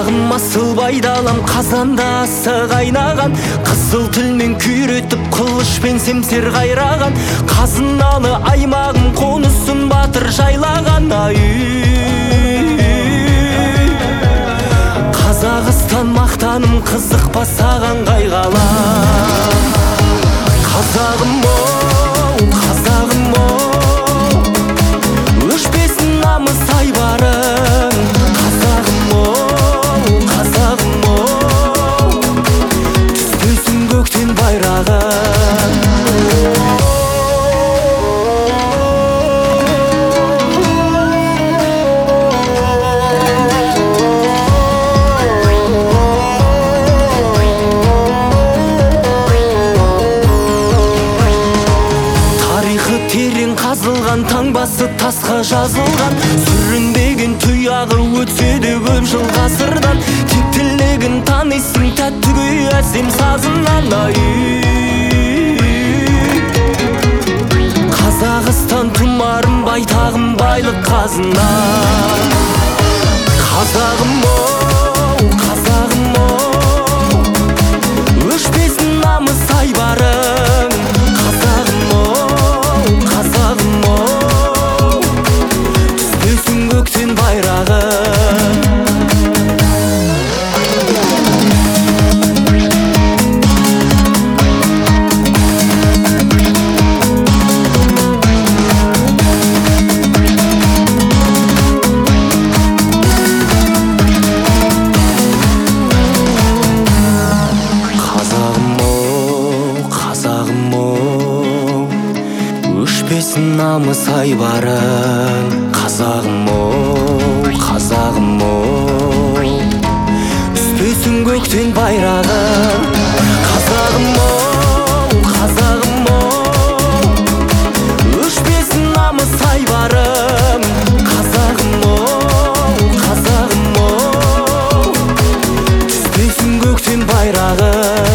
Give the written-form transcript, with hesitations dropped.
Қазағым асыл байдалам, қазанда асы қайнаған, қызыл тілмен күйретіп қылышпен семсер қайраған, қазыналы аймағым қонысын батыр жайлаған. Қазақстан мақтаным, қызықпа саған қайғала. Қазағым оу, қазағым оу, өшпесін намыс айбарың. Қазағым оу, қазағым оу, түспесін көктен байрағың. Терең қазылған, таңбасы тасқа жазылған, сүрінбеген тұяғы өтсе де көп жыл ғасырдан. Тек тілегін танисың тәтті күй әсем сазынан. Қазақстан тұмарым, байтағым, байлық қазына. Қазағым оу, қазағым оу, өшпесін намыс айбарың. Қазағым оу, қазағым оу, түспесін көктен байрағың. Өшпесін намыс айбарың. Қазағым оу, қазағым оу, түспесін көктен байрағың. Қазағым оу, қазағым оу, өшпесін намыс айбарың. Қазағым оу, қазағым оу, түспесін көктен байрағың.